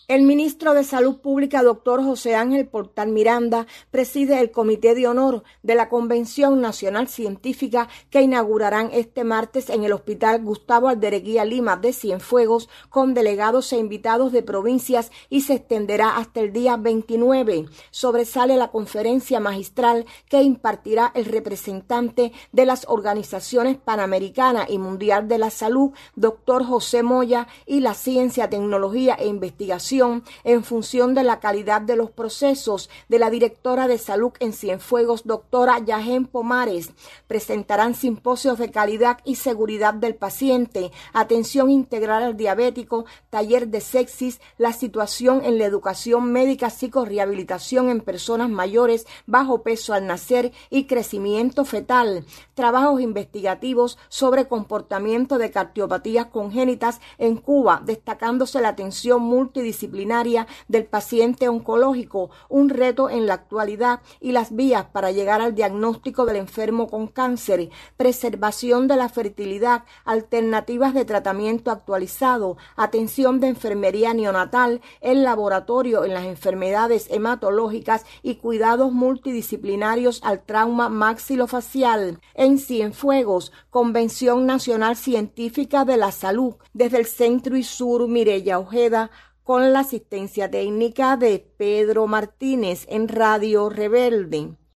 El ministro de Salud Pública, doctor José Ángel Portal Miranda, preside el Comité de Honor de la Convención Nacional Científica que inaugurarán este martes en el Hospital Gustavo Aldereguía Lima de Cienfuegos, con delegados e invitados de provincias, y se extenderá hasta el día 29. Sobresale la conferencia magistral que impartirá el representante de las organizaciones Panamericana y Mundial de la Salud, doctor José Moya, y la Ciencia, Tecnología e Investigación en función de la calidad de los procesos, de la directora de Salud en Cienfuegos, doctora Yajen Pomares. Presentarán simposios de calidad y seguridad del paciente, atención integral al diabético, taller de sepsis, la situación en la educación médica, psicorrehabilitación en personas mayores, bajo peso al nacer y crecimiento fetal, trabajos investigativos sobre comportamiento de cardiopatías congénitas en Cuba, destacándose la atención multidisciplinaria del paciente oncológico, un reto en la actualidad, y las vías para llegar al diagnóstico del enfermo con cáncer, preservación de la fertilidad, alternativas de tratamiento actualizado, atención de enfermería neonatal, el laboratorio en las enfermedades hematológicas y cuidados multidisciplinarios al trauma maxilofacial. En Cienfuegos, Convención Nacional Científica de la Salud, desde el Centro y Sur, Mireya Ojeda, con la asistencia técnica de Pedro Martínez en Radio Rebelde.